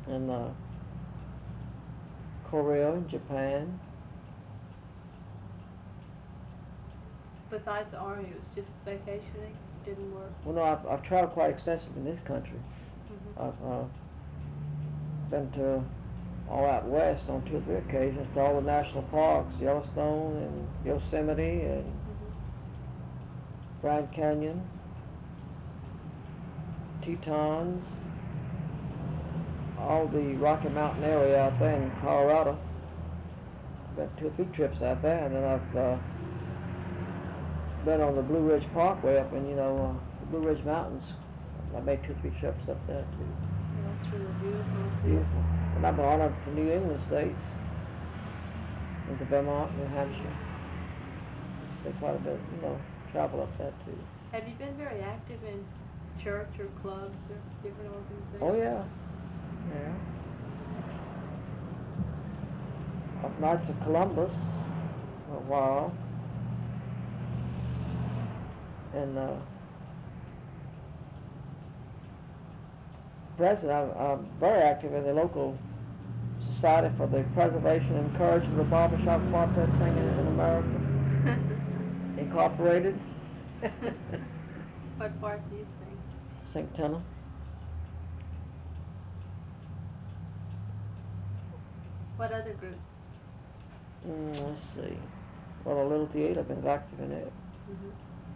and Korea and Japan. Besides the Army, it was just vacationing? Didn't work? Well, no, I've traveled quite extensively in this country. Mm-hmm. I've been to all out west on 2 or 3 occasions to all the national parks, Yellowstone and Yosemite and Mm-hmm. Grand Canyon, Tetons, all the Rocky Mountain area out there in Colorado. Been 2 or 3 trips out there, and then I've been on the Blue Ridge Parkway up in, the Blue Ridge Mountains. I made 2 or 3 trips up there too. Well, that's really beautiful. Beautiful. And I've been on up to New England states, into Vermont, New Hampshire. It's been quite a bit, travel up there too. Have you been very active in church or clubs or different organizations? Oh yeah, yeah. Up north to Columbus for a while, and present I'm very active in the local Society for the Preservation and Encouragement of Barbershop Quartet Singing in America, Incorporated. What part do you sing? Sing tenor. What other groups? Let's see. Well, a Little Theater, I've been active in it. Mm-hmm.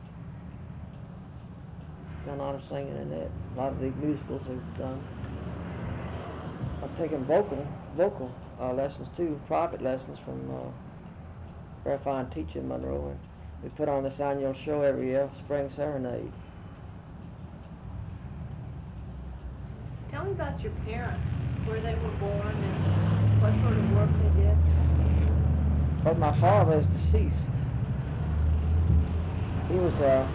Done a lot of singing in it. A lot of the musicals I've done. I've taken vocal lessons too, private lessons from a very fine teacher in Monroe. And we put on this annual show every year, Spring Serenade. Tell me about your parents, where they were born and what sort of work they did. But my father is deceased. He was a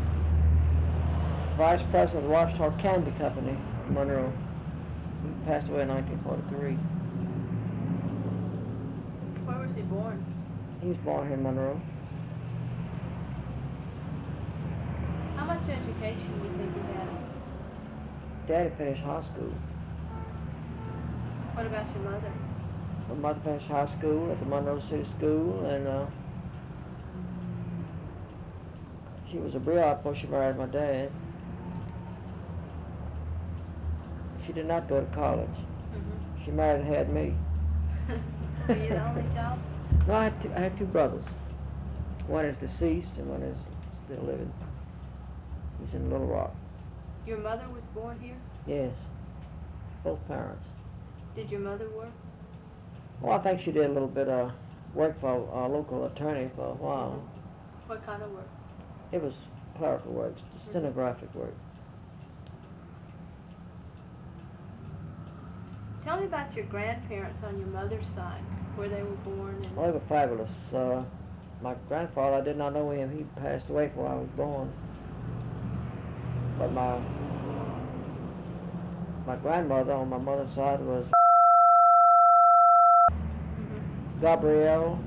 vice president of the Washita Candy Company in Monroe. He passed away in 1943. Where was he born? He was born here in Monroe. How much education do you think he had? Daddy finished high school. What about your mother? My mother finished high school at the Monroe City School, and she was a bride before she married my dad. She did not go to college. Mm-hmm. She married and had me. Were you the only child? No, I have 2 brothers. One is deceased and one is still living. He's in Little Rock. Your mother was born here? Yes, both parents. Did your mother work? Well, I think she did a little bit of work for a local attorney for a while. What kind of work? It was clerical work, stenographic work. Tell me about your grandparents on your mother's side, where they were born and... Well, they were fabulous. My grandfather, I did not know him. He passed away before I was born. But my grandmother on my mother's side was Mm-hmm. Gabrielle,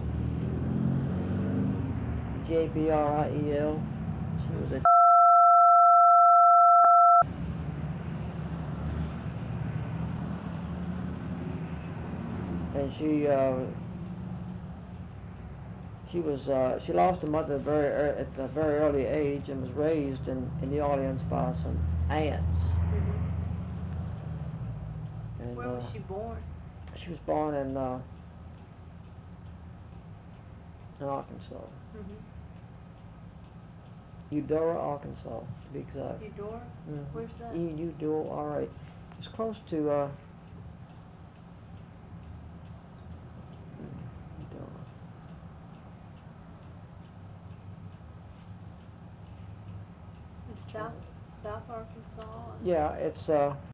Gabriel. She was a and she lost her mother at a very early age and was raised in New Orleans by some aunts. Mm-hmm. And, Where was she born? She was born in Arkansas. Mm-hmm. Eudora, Arkansas, to be exact. Eudora? Mm-hmm. Where's that? Eudora. It's close to Eudora. It's South Arkansas? Yeah, it's